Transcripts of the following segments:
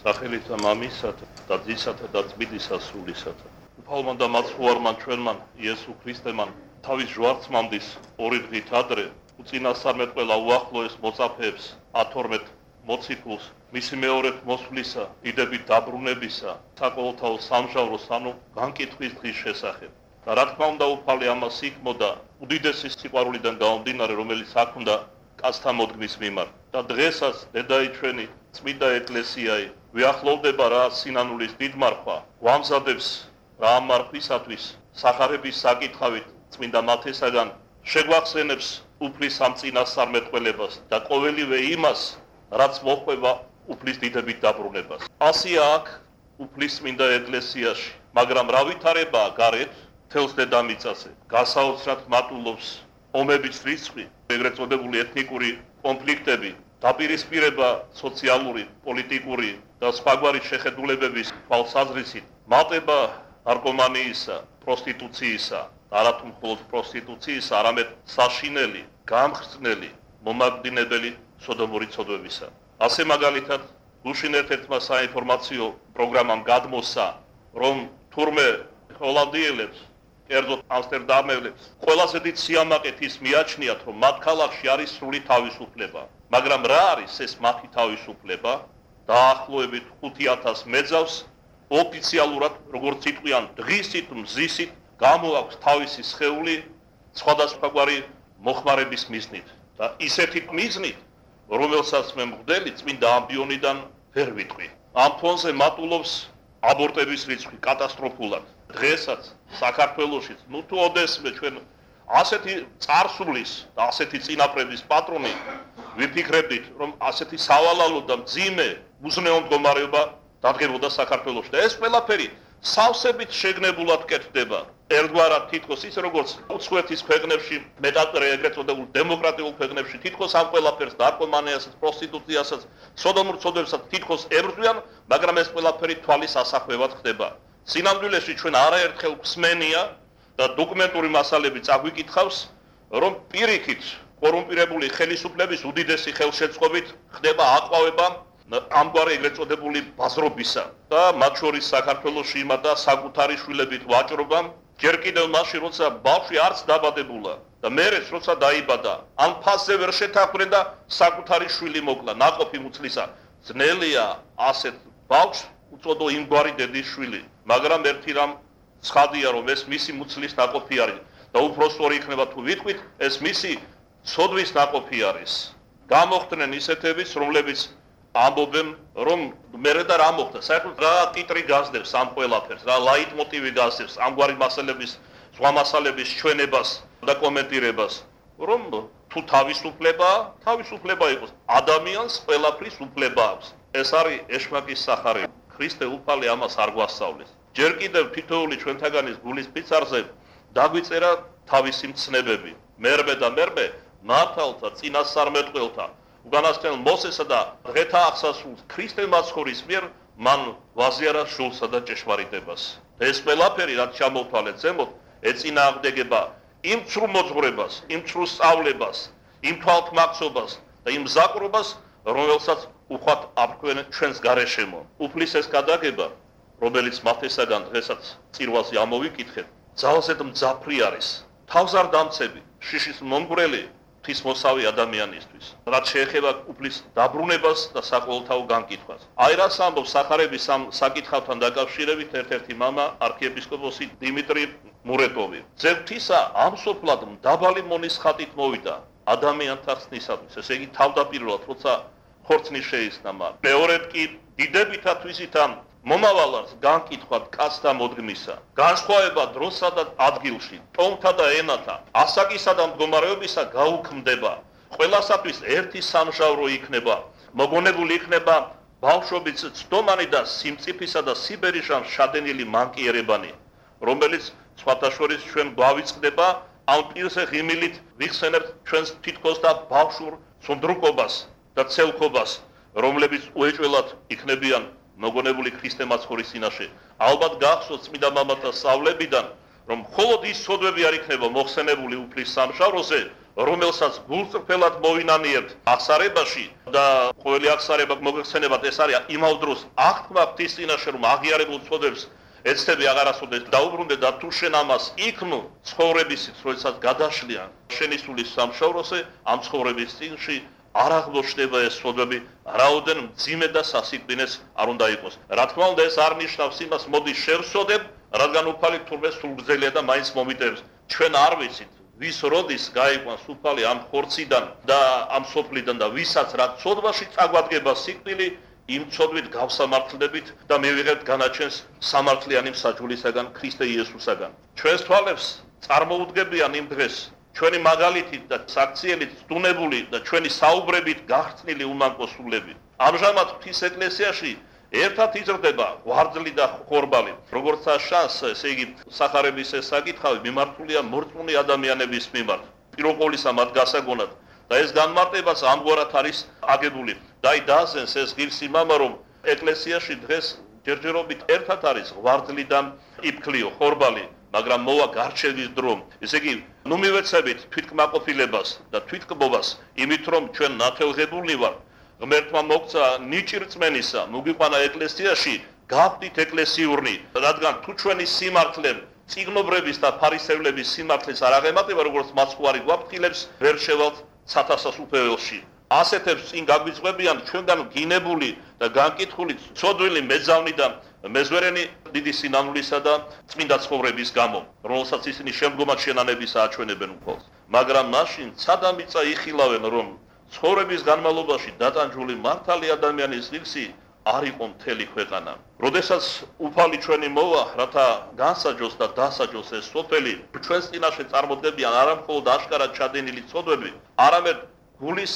სახელითა მამისათა და ძისათა და წმინდისა სულისათა. უფალმა და მაცხოვარმა ჩვენმა იესო ქრისტემან თავის ჟვარცმამდის ორი დღით ადრე უწინასწარმეტყველა უახლოეს მოწაფეებს 12 მოციქულს მისი მეორედ მოსვლისა, დიდებით დაბრუნებისა, საყოველთაო სამჟავროს ანუ განკითხვის დღის შესახებ. და რა თქმა უნდა უფალი ამას იქმოდა უდიდესი სიყვარულიდან გამომდინარე, რომელიც აქ უნდა კაცთა მოდგმის მიმართ. და დღესაც დედაიჩვენი წმინდა ეკლესიაი ვიახლოვდება რა სინანულის დიდმარხვა, გვამზადებს რა ამ მარხვისათვის სახარების საკითხავით წმინდა მათესაგან შეგვახსენებს უფლის ამ წინასწარმეტყველებას და ყოველივე იმას, რაც მოჰყვება უფლის დიდებით დაბრუნებას. ასია აქ უფლის წმინდა ეკლესიაში, მაგრამ რა ვითარებაა გარეთ თელს დედამიწაზე, გასაოცრად მატულობს ომების რიცხვი, ეგრეთ წოდებული ეთნიკური კონფლიქტები, დაპირისპირება სოციალური, პოლიტიკური და სხვაგვარი შეხედულებების თვალსაზრისით, მატება ნარკომანიისა, პროსტიტუციისა, არათუ მხოლოდ პროსტიტუციისა, არამედ საშინელი, გამხსნელი, მომაგდინებელი სოდომური ცოდვებისა. ასე მაგალითად, გუშინ ერთ-ერთმა საინფორმაციო პროგრამამ გადმოსცა, რომ თურმე ჰოლანდიელებს, კერძოდ ამსტერდამელებს, ყველაზე დიდ სიამაყედ ის მიაჩნიათ, რომ მათ ქალაქში არის სრული თავისუფლება. მაგრამ რა არის ეს მათი თავისუფლება? დაახლოებით 5000 მეძავს ოფიციალურად, როგორც იტყვიან, დღისით, მზისით გამოაქვს თავისი სხეული სხვადასხვაგვარი მოხმარების მიზნით. და ისეთი მიზნით, რომელსაც მე მღვდელი წმინდა ამბიონიდან ვერ ვიტყვი. ამ ფონზე მატულობს აბორტების რიცხვი კატასტროფულად. დღესაც საქართველოშიც, თუ ოდესმე ჩვენ ასეთი წარსულის და ასეთი წინაპრების პატრონი ვიფიქრებდით, რომ ასეთი სავალალო და მძიმე უზნეო მდგომარეობა დადგებოდა საქართველოში და ეს ყველაფერი სავსებით შეგნებულად კეთდება. ერთგვარად თითქოს ის როგორც უცხოეთის ქვეყნებში, მეტად ეგრეთ წოდებულ დემოკრატიულ ქვეყნებში თითქოს ამ ყველაფერს ნარკომანიასაც, პროსტიტუციასაც, სოდომურ ცოდვებსაც თითქოს ებრძვიან, მაგრამ ეს ყველაფერი თვალის ასახვევად ხდება. სინამდვილეში ჩვენ არაერთხელ გვსმენია და დოკუმენტური მასალები წაგვიკითხავს, რომ პირიქით კორუმპირებული ხელისუფლების უდიდესი ხელშეწყობით ხდება აყვავება ამგვარი ეგრეთ წოდებული ბაზრობისა და მათ შორის საქართველოში იმადა საკუთარი შვილებით ვაჭრობამ, ჯერ კიდევ მაშინ როცა ბავშვი არც დაბადებულა და მერეც როცა დაიბადა, ამ ფასზე ვერ შეთანხმდნენ და საკუთარი შვილი მოკლა, ნაყოფი მუცლისა. ძნელია ასეთ ბავშვს უწოდო იმგვარი დედის შვილი, მაგრამ ერთი რამ ცხადია, რომ ეს მისი მუცლის ნაყოფი არის და უფრო სწორი იქნება თუ ვიტყვით, ეს მისი ცოდვის ნაყოფი არის. გამოხდნენ ისეთებიც, რომლებიც ამბობენ, რომ მერე და რა მოხდა, საერთოდ რა ტიტრი გასდევს ამ ყველაფერს, რა ლაიტმოტივი გასდევს ამგვარი მასალების, სხვა მასალების ჩვენებას და კომენტირებას, რომ თუ თავისუფლება იყოს, ადამიანს ყველაფრის უფლება აქვს. ეს არის ეშმაკის სახარება. ქრისტე უფალი ამას არ გვასწავლეს. ჯერ კიდევ თითოეული ჩვენთაგანის გულის ფიცარზე დაგვიწერა თავისი მცნებები. მერმე და მერმე მართალთა, წინასწარმეტყველთა, უკანასკნელ მოსესა და დღეთა აღსასრულს ქრისტე მაცხოვრის მიერ მან ვაზიარა შულსა და ჭეშმარიტებას. ეს ყველაფერი რაც ჩამოვთვალეთ ზემოთ, ეწინააღმდეგება იმ ცრუ მოძღვრებას, იმ ცრუ სწავლებას, იმ თვალთმაქცობას და იმ მზაკრობას, რომელსაც უხვად აბრძვენ ჩვენს გარეშემო. უფლის ეს გადაგება, რომელიც მათესაგან დღესაც წირვაზე ამოვიკითხეთ, ძალზედ მძაფრი არის. თავს არ დამცები, შიშის მომგვრელი ღვთისმოსავი ადამიანისთვის, რაც შეეხება უფლის დაბრუნებას და საყოველთაო განკითხვას. აი რას ამბობს სახარების ამ საკითხავთან დაკავშირებით ერთ-ერთი მამა არქიეპისკოპოსი დიმიტრი მურეტოვი. ძეგლთისა ამსოფლად მდაბალი მონისხატით მოვიდა ადამიანთა ხსნისათვის, ესე იგი თავდაპირველად, როცა ხორცნი შეისნა მან. მეორედ კი დიდებითად ვიზით ამ მომავალს განკითხვად კაცთა მოდგმისა, განსხვავება დროსა და ადგილში, ტომთა და ენათა, ასაკისა და მდგომარეობისა გაუქმდება. ყველასათვის ერთი სამჟავრო იქნება, მოგონებული იქნება ბავშვობის ცდომანი და სიმწიფისა და სიბერიჟან შადენილი მანკიერებანი, რომელიც სხვათა შორის ჩვენ გვავიწყდება ამ პირზე ღიმილით ვიხსენებთ ჩვენს თითქოს და ბავშვურ სუნდრუკობას და ცელქობას, რომლებიც უეჭველად იქნებიან მოგონებული ქრისტე მაცხოვრის წინაშე. ალბათ გახსოვთ წმინდა მამათა სწავლებიდან, რომ მხოლოდ ის ცოდვები არ იქნება მოხსენებული უფლის სამჟავროზე, რომელსაც გულწრფელად მოვინანიებთ აღსარებაში და ყოველი აღსარება მოგეხსენებათ, ეს არის იმავდროს აღთქმა ღვთის წინაშე, რომ აღიარებულ ცოდვებს ეცდები აღარასოდეს დაუბრუნდე და თუ შენ ამას იქნო ცხოვრებისით, როდესაც გადაშლიან შენი სულის სამშავროზე, ამ ცხოვრების წინში არ აღმოჩნდება ეს ცოდვები, რაოდენ მძიმე და სასიკვდინეს არ უნდა იყოს. რა თქმა უნდა, ეს არ ნიშნავს იმას, მოდი შევსოდებ, რადგან უფალი თურმე სულგრძელია და მაინც მომიტევს. ჩვენ არ ვიცით, ვის როდის გაიყვანს უფალი ამ ხორციდან და ამ სოფლიდან და ვისაც რა ცოდვაში წაგვადგება სიკვდილი, იმ ცოდვით გავსამართლდებით და მივიღებთ განაჩენს სამართლიანი მსაჯულისაგან, ქრისტე იესოსაგან. ჩვენს თვალებს წარმოუდგებიან იმ დღეს ჩვენი მაგალითით და საქციელით სტუნებული და ჩვენი საუბრებით გახრწნილი უმანკო სულები. ამჟამად ღვთის ეკლესიაში ერთად იზრდება ვარძლი და ხორბალი. როგორც ჩანს, ესე იგი სახარების ეს საკითხავი მიმართულია მორწმუნე ადამიანების მიმართ. პირობოლისა მათ გასაგონად და ეს განმარტებაც ამგვარად არის აგებული. დააზენს ეს ღირსი მამა, რომ ეკლესიაში დღეს ჯერჯერობით ერთად არის ვარძლი და იფქლიო ხორბალი, მაგრამ მოვა გარჩევის დრო. ესე იგი, ნუ მივეცებით თვითკმაყოფილებას და თვითკბობას, იმით რომ ჩვენ ნათელღებული ვართ. ღმერთმა მოგცა ნიჭი რწმენისა, მოგიყვანა ეკლესიაში, გავხდით ეკლესიურნი, რადგან თუ ჩვენი სიმართლე წიგნობრების და ფარისევლების სიმართლეს არ აღემატება, როგორც მაცხვარი გვაფრთხილებს, ვერ შევალთ ცათასას უფეველში. ასეთებს წინ გაგვიძღვებიან ჩვენგან გინებული და განკითხული ცოდვილი მეძავნი და მეზვერენი დიდი სინანულისა და წმინდა ცხოვრების გამო, რომელსაც ისინი შემდგომად შენანების აჩვენებენ უფალს. მაგრამ მაშინ ცადამიწა იხილავენ, რომ ცხოვრების განმავლობაში დატანჯული მართალი ადამიანის ღირსი არ იყო მთელი ქვეყანა. როდესაც უფალი ჩვენი მოვა, რათა განსაჯოს და დასაჯოს ეს სოფელი, ჩვენს წინაშე წარმოდგებიან არა მხოლოდ აშკარად ჩადენილი ცოდვები, არამედ გულის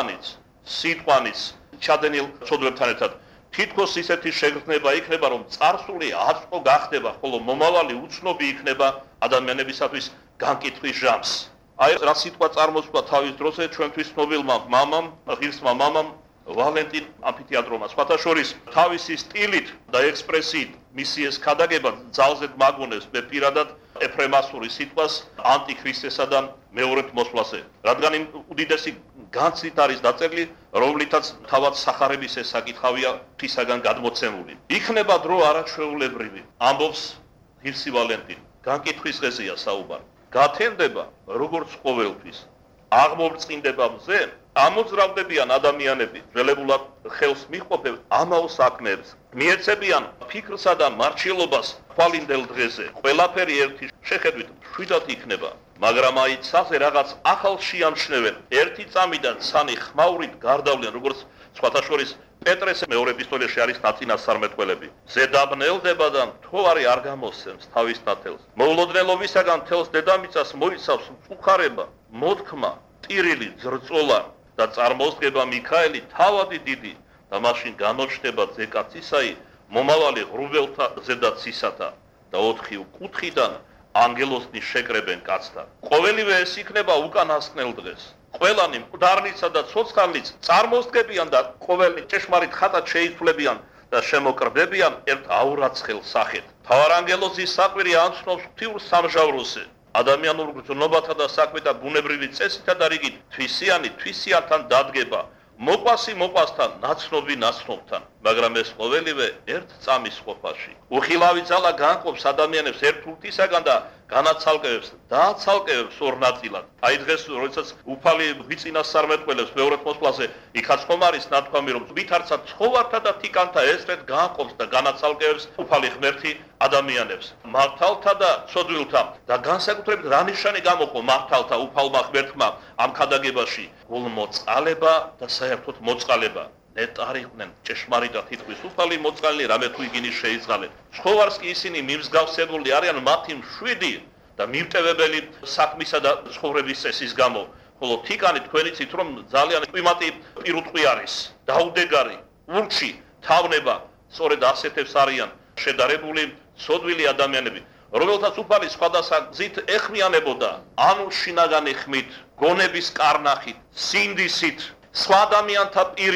სიტყვანიც ჩადენილ ცოდვებთან ერთად. თითქოს ისეთი შეგრძნება იქნება, რომ წარსული აწმყო გახდება, ხოლო მომავალი უცნობი იქნება ადამიანებისათვის განკითხვის ჟამს. აი რა სიტყვა წარმოსვა თავის დროზე ჩვენთვის ცნობილმა მამამ, ღირსმა მამამ ვალენტინ ამფითეატრომა. სხვათა შორის თავისი სტილით და ექსპრესიით მისი ეს ქადაგება ძალზედ მაგონებს მე პირადად ეფრემასური სიტყვას ანტიქრისტესა და მეორეთ მოსვლაზე. რადგან იმ უდიდესი განცდით არის დაწერილი, რომლითაც თავად სახარების ეს საკითხავია ღვთისაგან გადმოცემული. იქნება დრო არაჩვეულებრივი, ამბობს ღირსი ვალენტინ. განკითხვის დღეზეა საუბარი. გათენდება როგორც ყოველთვის. აღმობრწყინდება მზე, ამოძრავდებიან ადამიანები, ძველებურად ხელს მიჰყოფენ ამაო საქმეებს. მიეცებიან ფიქრსა და მარჩილობას თვალინდელ დღეზე. ყველაფერი ერთი შეხედვით მშვიდად იქნება, მაგრამ აი ცაზე რაღაც ახალს შეამჩნევენ. ერთი წამიდან ცანი ხმაურით გარდავლენ, როგორც სხვათა შორის პეტრეს მეორე ეპისტოლეში არის ნაწინასწარმეტყველები. ზედაბნელდება და მთვარი არ გამოსცემს თავის ნათელს. მოულოდნელობისაგან თელს დედამიწას მოიცავს მწუხარება, მოთქმა, ტირილი, ძრწოლა და წარმოსდგება მიქაელი თავადი დიდი და მაშინ გამოჩნდება ზეკაცისაი მომავალი ღრუბელთა ზედაცისათა და 4 კუთხიდან ანგელოსნი შეკრებენ კაცთან. ყოველივე ეს იქნება უკანასკნელ დღეს. ყველანი მკვდარნიცა და ცოცხალნიც წარმოსდგებიან და ყოველი ჭეშმარიტ ხატად შეიცვლებიან და შემოკრდებიან ერთ აურაცხელ სახედ. მთავარანგელოზის საყვირი ანცნობს ღვთიურ სამჟავროზე. ადამიანურ გრძნობათა და საქმეთა ბუნებრივი წესითა და რიგით თვისიანთან დადგება. მოყვასი მოყვასთან, ნაცნობი ნაცნობთან, მაგრამ ეს ყოველივე ერთ წამის ყოფაში. უხილავი ძალა განყოფს ადამიანებს ერთ ურთისაგან და განაცალკევებს და აცალკევებს ორ ნაწილად. აი დღეს, როდესაც უფალი ვიწინასწარმეტყველებს მეორეთ მოსვლაზე, იქაც ხომ არის ნათქვამი, რომ ვითარცა ცხოვართა და თიკანთა ესრეთ განყოფს და განაცალკევებს უფალი ღმერთი ადამიანებს, მართალთა და ცოდვილთა და განსაკუთრებით რა ნიშანი გამოყო მართალთა უფალმა ღმერთმა ამ ქადაგებაში? გულმოწყალება და საერთოდ მოწყალება. ნეტარიყვნენ ჭეშმარიტად თითქოს უფალი მოწყალნი რამე თუ იგინის შეიწყალეთ. ცხოვარს კი ისინი მიმსგავსებული არიან მათი მშვიდი და მიმტევებელი საქმისა და ცხოვრების წესის გამო. ხოლო თიკანი თქვენ იცით რომ ძალიან კლიმატი პირუტყვი არის, დაუდეგარი, ურჩი, თავნება, სწორედ ასეთებს არიან შედარებული ცოდვილი ადამიანები, რომელთაც უფალი სხვადასხვა გზით ეხმიანებოდა, ანუ შინაგანი ხმით, გონების კარნახით, სინდისით, სხვა ადამიანთა პირით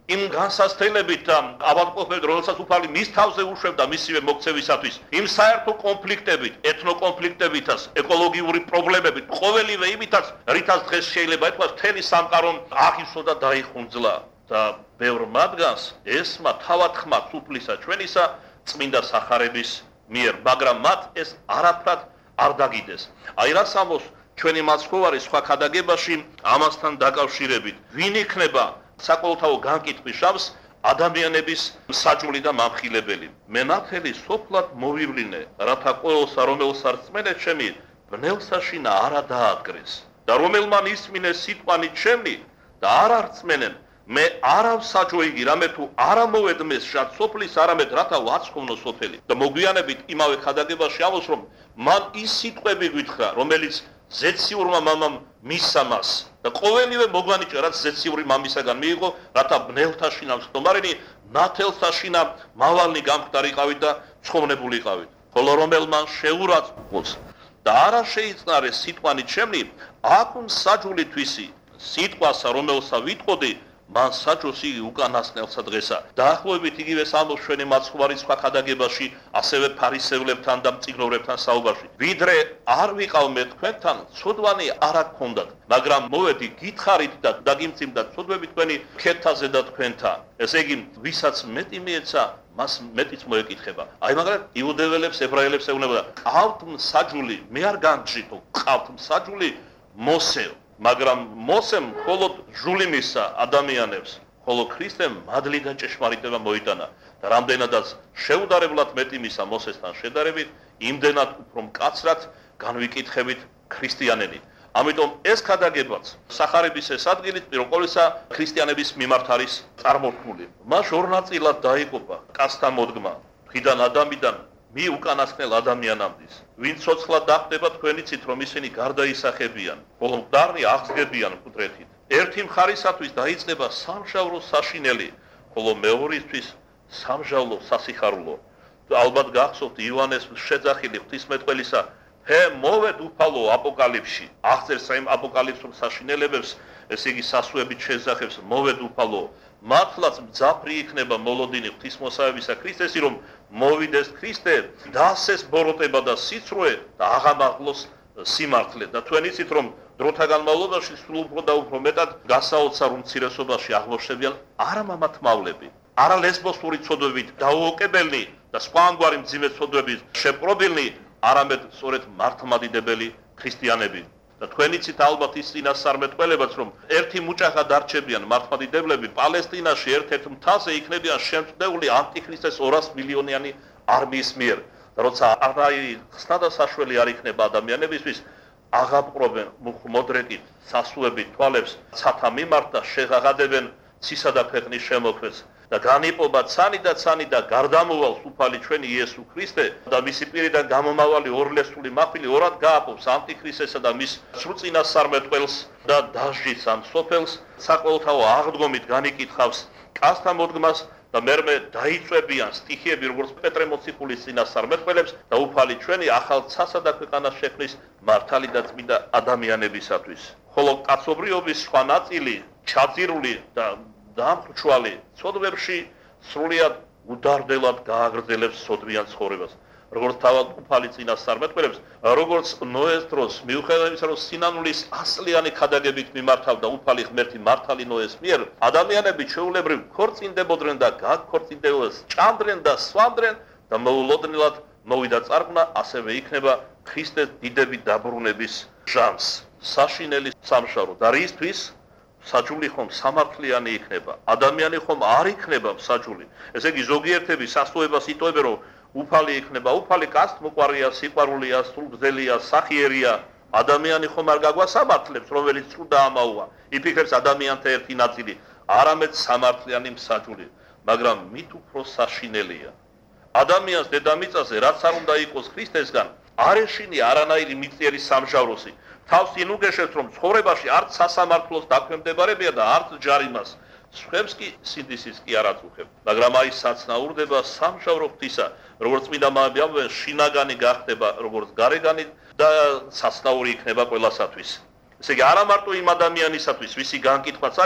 იმ განსაცდელებით და ავადმყოფებით, რომელსაც უფალი მის თავზე უშვებდა მისივე მოქცევისათვის, იმ საერთო კონფლიქტებით, ეთნოკონფლიქტებითაც, ეკოლოგიური პრობლემებით, ყოველივე იმითაც, რითაც დღეს შეიძლება ითქვას, მთელი სამყარო აღისო და დაიხუნძლა და ბევრ მათგანს ესმა თავად ხმა სუფლისა ჩვენისა წმინდა სახარების მიერ, მაგრამ მათ ეს არაფრად არ დაგიდეს. აი რაც ამბობს ჩვენი მაცხოვარი სხვა ქადაგებაში ამასთან დაკავშირებით, ვინ იქნება საკოლთაო განკითხვის შავს ადამიანების საჯული და მამხილებელი. მე ნათელი სოფლად მოვივლინე, რათა ყოველსა რომელსა რწმენე ჩემი ბნელსაშინა არა დაადგრეს და რომელმან ისმინე სიტყვანი ჩემი და არ არწმენენ, მე არავ საჯო იგი, რამე თუ არ ამოვედმეს შად სოფლის, არამედ რათა ვაცხოვნო სოფელი. და მოგვიანებით იმავე ქადაგებაში ამბობს, რომ მან ის სიტყვები გვითხრა, რომელიც ზეციურმა მამამ მისცა მას და ყოველივე მოგვანიჭა, რაც ზეციური მამისაგან მიიღო, რათა ბნელთაშინა მცდომარენი ნათელსაშინა მავალნი გამხდარიყავით და ცხოვნებულიყავით. ხოლო რომელმან შეურაცხყოფს და არა შეიწნარეს სიტყვანი ჩემნი, აკუნ საჯული თვისი, სიტყვასა რომელსა ვიტყოდი, მან საჯოს იგი უკანასკნელსა დღესა. დაახლოებით იგივეს ამბობს ჩვენი მაცხოვარი სხვა ქადაგებაში, ასევე ფარისევლებთან და მწიგნობრებთან საუბარში. ვიდრე არ ვიყავ მე თქვენთან, ცოდვანი არ გქონდათ, მაგრამ მოვედი გითხარით და დაგიმძიმდათ ცოდვები თქვენი ქეთაზე და თქვენთან. ესე იგი, ვისაც მეტი მიეცა, მას მეტიც მოეკითხება. აი მაგრამ იუდეველებს, ებრაელებს ეუბნებოდა, ყავთ მსაჯული, მე არ განგჟითო, ყავთ მსაჯული მოსე. მაგრამ მოსემ მხოლოდ ჟული მისცა ადამიანებს, ხოლო ქრისტემ მადლი და ჭეშმარიტება მოიტანა და რამდენადაც შეუდარებლად მეტი მისცა მოსესთან შედარებით, იმდენად უფრო მკაცრად განვიკითხებით ქრისტიანელი. ამიტომ ეს ქადაგებაც სახარების ეს ადგილი პირველ ყოვლისა ქრისტიანების მიმართ არის წარმოქმნილი. მას ორ ნაწილად დაიყოფა კაცთა მოდგმა, თვიდან ადამიანიდან მი უკანასკნელ ადამიანამდე. ვინ ცოცხლად დახვდება თქვენიცით, რომ ისინი გარდაისახებიან, ხოლო მკვდარი აღსგებიან მკვდრეთით. ერთი მხარისათვის დაიწყება სამჟავრო საშინელი, ხოლო მეორისთვის სამჟავლო სასიხარულო. ალბათ გახსოვთ იოანეს შეძახილი ღვთისმეტყველისა, ჰე მოვედ უფალო აპოკალიფსში, აღწერს იმ აპოკალიფსურ საშინელებებს, ესე იგი სასუებით შეძახებს, მოვედ უფალო. მართლაც მძაფრი იქნება მოლოდინი ღვთისმოსავებისა ქრისტესი, რომ მოვიდეს ქრისტე, დასეს ბოროტება და სიცრუე და აღამაღლოს სიმართლე. და თქვენ იცით, რომ დროთა განმავლობაში სულ უფრო და უფრო მეტად გასაოცარ უმცირესობაში აღმოჩნდებიან არა მამათმავლები, არა ლესბოსური ცოდვებით დაუოკებელი და სხვა ამგვარი მძიმე ცოდვებით შეპყრობილნი, არამედ სწორედ მართლმადიდებელი ქრისტიანები. და თქვენ იცით ალბათ ის წინასწარმეტყველებაც, რომ ერთი მუჭახა დარჩებიან მართლმადიდებლები პალესტინაში ერთ-ერთ მთაზე იქნებიან შემწდეული ანტიქრისტეს 200 მილიონიანი არმიის მიერ. და როცა არაი ხსნა და საშველი არ იქნება ადამიანებისთვის, აღაპყრობენ მუხმოდრეკით, სასუებით თვალებს, ცათა მიმართ და შეღაღადებენ ცისა და ქვეყნის შემოქმედს. და განიპობა ცანი და გარდამოვალს უფალი ჩვენი იესო ქრისტე და მისი პირიდან გამომავალი ორლესული მახვილი ორად გააპობს ანტიქრისტესა და მის სრულწინასწარმეტყველს და დასჯის ამ სოფელს საყოველთაო აღდგომით განიკითხავს კაცთა მოდგმას და მერმე დაიწვევიან სტიქიები როგორც პეტრე მოციქულის წინასწარმეტყველებს და უფალი ჩვენი ახალ ცასა და ქვეყანას შექმნის მართალი და წმინდა ადამიანებისათვის. ხოლო კაცობრიობის სხვა ნაწილი ჩაძირული და დამხრჩვალი ცოდვებში სრულიად უდარდელად გააგრძელებს სოდვიან ცხოვრებას. როგორც თავად უფალი წინასწარმეტყველებს, როგორც ნოეს დროს მიუხედავად იმისა, რომ სინანულის ასლიანი ქადაგებით მიმართავდა უფალი ღმერთი მართალი ნოეს მიერ, ადამიანები ჩვეულებრივ ქორწინდებოდნენ და გაქორწინდებოდნენ, ჭამდრენ და სვამდნენ და მოულოდნელად მოვიდა წარღვნა, ასევე იქნება ქრისტეს დიდების დაბრუნების ჟამს. საშინელი სამშარო და რისთვის საჯული ხომ სამართლიანი იქნება, ადამიანი ხომ არ იქნება საჯული. ესე იგი ზოგიერთები სასწოებას იტოვებენ, რომ უფალი იქნება, უფალი კაცთ მოყვარია, სიყვარულია, სრულგრძელია, სახიერია. ადამიანი ხომ არ გაგვასამართლებს, რომელიც სულ დაამაუა. იფიქრებს ადამიანთა ერთი ნაწილი, არამედ სამართლიანი მსაჯული, მაგრამ მით უფრო საშინელია. ადამიანს დედამიწაზე რაც არ უნდა იყოს ქრისტესგან, არ ეშინია არანაირი მიწიერი სამჟავროსი. თავს ინუგეშებს, რომ ცხოვრებაში არც სასამართლოს დაქვემდებარებია და არც ჯარიმას. სხვებს კი სინდისის კი არ აწუხებ, მაგრამ აი საცნაურდება სამჟავრო ღვთისა, როგორც წმინდა მამები ამბობენ, შინაგანი გახდება როგორც გარეგანი და საცნაური იქნება ყველასათვის. ესე იგი არა მარტო იმ ადამიანისათვის, ვისი განკითხვაც არის,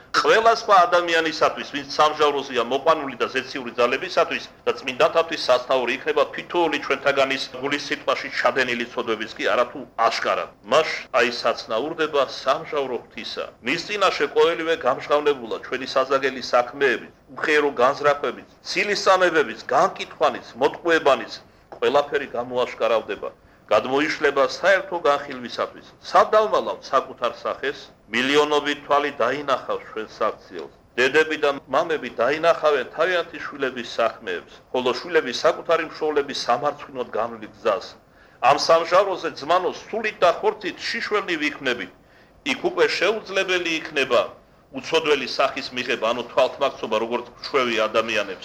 ყველა სხვა ადამიანისათვის, ვინც სამჟავროზეა მოყვანილი და ზეციური ძალებისათვის და წმინდანთათვის სასწაული იქნება თითოეული ჩვენთაგანის გულის სიტყვაში ჩადენილი ცოდვების კი არათუ აშკარად. მას აი საცნაურდება სამჟავრო ღვთისა. მის წინაშე ყოველივე გამჟღავნებულა ჩვენი საზაგელი საქმეებით, უხერო განზრახვებით, ცილისწამებებით, განკითხვანით, მოტყუებანით, ყველაფერი გამოაშკარავდება. გადმოიშლება საერთო განხილვისათვის. სადავმალავთ საკუთარ სახეს, მილიონობით თვალი დაინახავს ჩვენს საქციელს. დედები და მამები დაინახავენ თავიანთი შვილების საქმეებს, ხოლო შვილები საკუთარი მშობლების სამარცხვინოდ განვლილ გზას. ამ სამჟავროზე ძმანო სულით და ხორცით შიშველი ვიქმნებით. იქ უკვე შეუძლებელი იქნება უცოდველი სახის მიღება, ანუ თვალთმაქცობა როგორც ჩვევი ადამიანებს.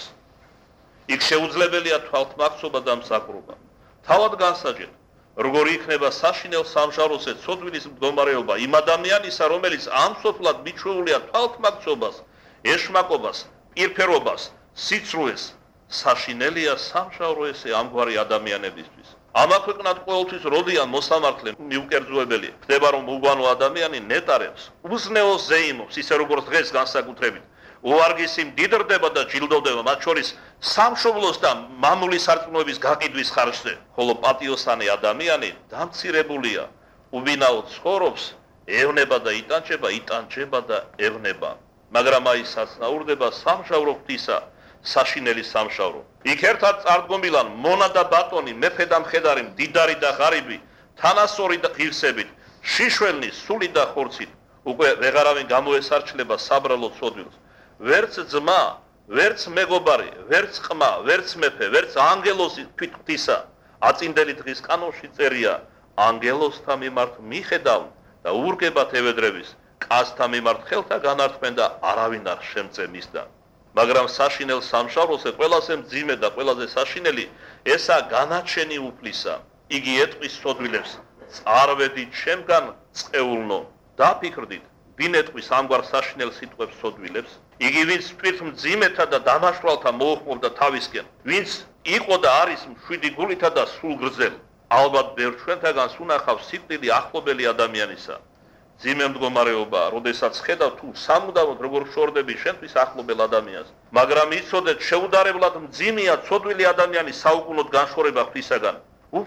იქ შეუძლებელია თვალთმაქცობა და მსაკრობა. თავად განსაჯეთ, როგორი იქნება საშინელ სამჟავროზე ცოდვილის მდგომარეობა იმ ადამიანისა, რომელიც ამსოფლად მიჩვეულია თვალთმაქცობას, ეშმაკობას, პირფერობას, სიცრუეს. საშინელია სამჟავრო ესე ამგვარი ადამიანებისთვის. ამა ქვეყნად ყოველთვის როდიან მოსამართლე მიუკერძოებელი, ხდება რომ უგვანო ადამიანი ნეტარებს, უზნეოს ზეიმობს, ისე როგორც დღეს განსაკუთრებით. უვარგისი მდიდრდება და ჯილდოვდება მათ შორის სამშობლოს და მამული სარწმუნოების გაყიდვის ხარჯზე, ხოლო პატიოსანი ადამიანი დამცირებულია, უბინაოდ ცხოვრობს, ევნება და იტანჯება და ევნება. მაგრამ აი საცნაურდება სამჟავრო ღვთისა, საშინელი სამჟავრო. იქ ერთად წარდგომილან მონა და ბატონი, მეფე და მხედარი, მდიდარი და ღარიბი, თანასწორი და ღირსებით, შიშველნი, სული და ხორცით, უკვე ვეღარავინ გამოესარჩლება საბრალო ცოდვილს. ვერც ძმა, ვერც მეგობარი, ვერც ყმა, ვერც მეფე, ვერც ანგელოზი თვით ღვთისა. აწინდელი დღის კანონში წერია, ანგელოზთა მიმართ მიხედავ და ურგებათ ევედრების, კაცთა მიმართ ხელთა განართმენ და არავინ არ შემწე მისდან. მაგრამ საშინელ სამჟავროზე ყველაზე მძიმე და ყველაზე საშინელი ესა განაჩენი უფლისა. იგი ეტყვის ცოდვილებს, წარვედით ჩემგან წყეულნო, დაფიქრდით, ვინ ეტყვის ამგვარ საშინელ სიტყვებს ცოდვილებს? იგი ვინც თვითმძიმეთა და დამაშვალთა მოუხმობდა თავისკენ, ვინც იყო და არის მშვიდი გულითა და სულგრძელ, ალბათ ბევრ ჩვენთაგანს უნახავს სიკვდილი ახლობელი ადამიანისა. ძიმე მდგომარეობა, როდესაც ხედავ თუ სამუდამოდ როგორ შორდები შენთვის ახლობელ ადამიანს, მაგრამ იცოდეთ შეუდარებლად მძიმეა ცოდვილი ადამიანის საუკუნოდ განშორება ღვთისაგან.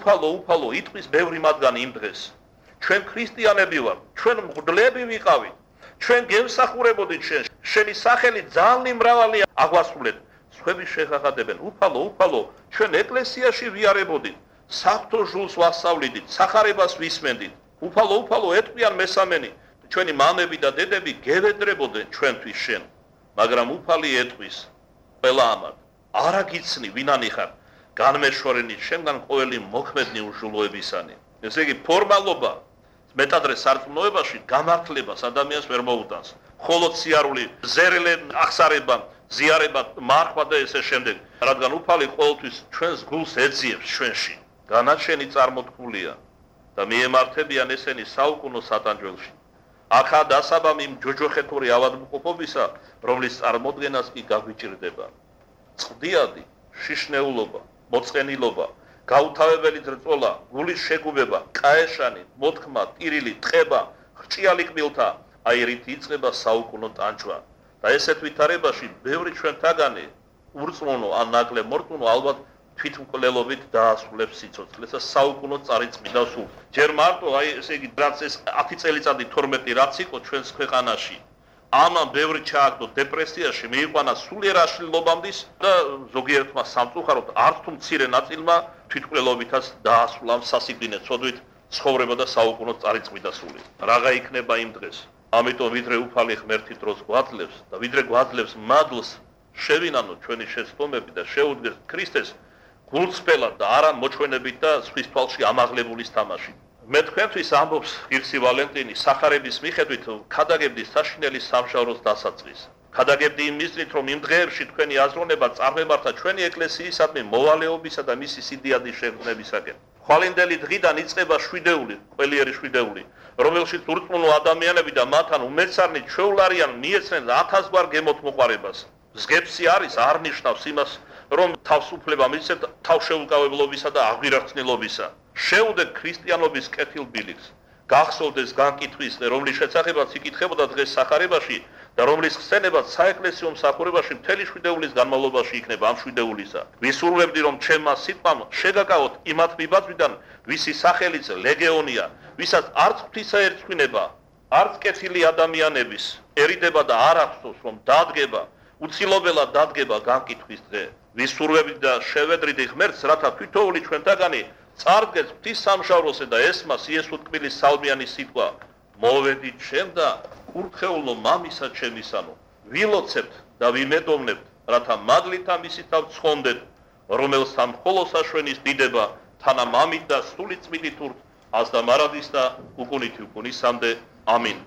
უფალო იტყვის ბევრი მათგანი იმ დღეს. ჩვენ ქრისტიანები ვართ, ჩვენ მღვდლები ვიყავით, ჩვენ გემსახურებოდით შენი სახელი ძალიან მრავალია აღვასრულეთ. სხვები შეხახადებენ, უფალო, ჩვენ ეკლესიაში ვიარებოდით, საფრთხო ჟულს ვასწავლიდით, სახარებას ვისმენდით. უფალო ეტყვიან მესამენი, ჩვენი მამები და დედები გევედრებოდნენ ჩვენთვის შენ, მაგრამ უფალი ეტყვის ყველა ამად, არა გიცნი ვინანი ხარ, განმეშორენით შენგან ყოველი მოქმედნი უჟულოებისანი. ესე იგი ფორმალობა მეტადრე სარწმუნოებაში გამართლებას ადამიანს ვერ მოუტანს. ხოლო სიარული, ზერელე აღსარება, ზიარება, მარხვა და ესე შემდეგ, რადგან უფალი ყოველთვის ჩვენს გულს ეძიებს ჩვენში. განაჩენი წარმოთქმულია და მიემართებიან ესენი საუკუნო სატანჯველში. ახლა დასაბამი იმ ჯოჯოხეთური ავადმყოფობისა, რომლის წარმოდგენას კი გაგვიჭირდება. წყდიადი, შიშნეულობა, მოწყენილობა, გაუთავებელი ძრწოლა, გულის შეგუბება, კაეშანი, მოთქმა, ტირილი, ტყება, ხრჭიალი კბილთა, აი რით იწყება საუკუნო ტანჯვა. და ესეთ ვითარებაში ბევრი ჩვენთაგანი ურწმუნო ან ნაკლებ მორწმუნო ალბათ თვითმკვლელობით დაასრულებს სიცოცხლეს და საუკუნო წარიწმიდა სულ. ჯერ მარტო აი ესე იგი რაც ეს 10 წელიწადი 12 რაც იყო ჩვენს ქვეყანაში. ამან ბევრი ჩააგდო დეპრესიაში, მიიყვანა სულიერ აშლილობამდის და ზოგიერთმა სამწუხაროდ არც თუ მცირე ნაწილმა თვითმკვლელობითაც დაასრულა სასიკვდინე ცოდვით ცხოვრება და საუკუნო წარიწმიდა სული. რაღა იქნება იმ დღეს. ამიტომ ვიდრე უფალი ღმერთი დროს გვაძლევს და ვიდრე გვაძლევს მადლს შევინანო ჩვენი შეცდომები და შეუდგეს ქრისტეს გულწრფელად და არა მოჩვენებით და სხვის თვალში ამაღლებულის თამაში. მე თქვენთვის ამბობს ღირსი ვალენტინი სახარების მიხედვით ქადაგებდი საშინელი სამჟავროს დასაწყის. ქადაგებდი იმ მიზნით, რომ იმ დღეებში თქვენი აზროვნება წარმემართა ჩვენი ეკლესიისადმი მოვალეობისა და მისი სიდიადის შეგრძნებისაკენ. ხვალინდელი დღიდან იწყება შვიდეული, ყველიერი შვიდეული, რომელშიც ურწმუნო ადამიანები და მათთან უმეცარნი ჩვეულარიან მიეცნენ 1000 გვარ გემოთ მოყარებას. ზგეპსი არის არ ნიშნავს იმას, რომ თავისუფლება მისცემთ თავშეუკავებლობისა და აღვირაღწნილობისა. შეუდეთ ქრისტიანობის კეთილ ბილიკს. გახსოვდეს განკითხვის, რომლის შესახებაც იკითხებოდა დღეს სახარებაში და რომლის ხსენებაც საეკლესიო მსახურებაში მთელი შვიდეულის განმავლობაში იქნება ამ შვიდეულისა. ვისურვებდი რომ ჩემმა სიტყვამ შეგაკავოთ იმათ მიბაძვიდან, ვისი სახელიც ლეგეონია, ვისაც არც ღვთისაერწყვილება, არც კეთილი ადამიანებისერიდება და არ ახსოვს რომ დადგება, უცილობელად დადგება განკითხვის დღე. ვისურვებდი და შევედრიდი ღმერთს, რათა თვითოული ჩვენთაგანი წარდგეს ღვთისამშავროსე და ესმას იესო თქმილის სალმიანი სიტყვა. მოვედით ჩემ და კურთხეულო მამისა ჩემისანო, ვილოცებთ და ვიმედოვნებთ, რათა მადლით ამისი თავ ცხონდეთ, რომელსთან მხოლოდ საშვენის დიდება, თანა მამით და სული წმინდით ურთ, ას და მარადის და უკუნითი უკუნისამდე. ამინ.